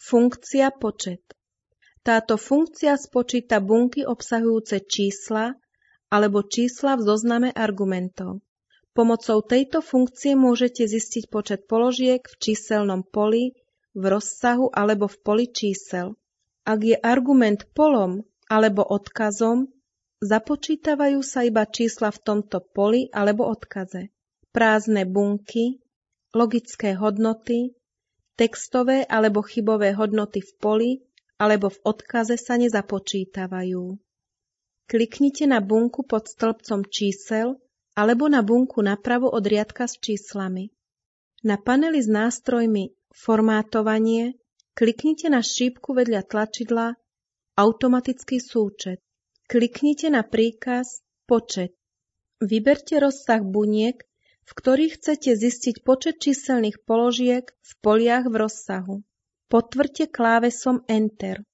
Funkcia počet. Táto funkcia spočíta bunky obsahujúce čísla alebo čísla v zozname argumentov. Pomocou tejto funkcie môžete zistiť počet položiek v číselnom poli, v rozsahu alebo v poli čísel. Ak je argument polom alebo odkazom, započítavajú sa iba čísla v tomto poli alebo odkaze. Prázdne bunky, logické hodnoty, textové alebo chybové hodnoty v poli alebo v odkaze sa nezapočítavajú. Kliknite na bunku pod stĺpcom čísel alebo na bunku napravo od riadka s číslami. Na paneli s nástrojmi Formátovanie kliknite na šípku vedľa tlačidla Automatický súčet. Kliknite na príkaz Počet. Vyberte rozsah buniek, v ktorých chcete zistiť počet číselných položiek v poliach v rozsahu. Potvrďte klávesom Enter.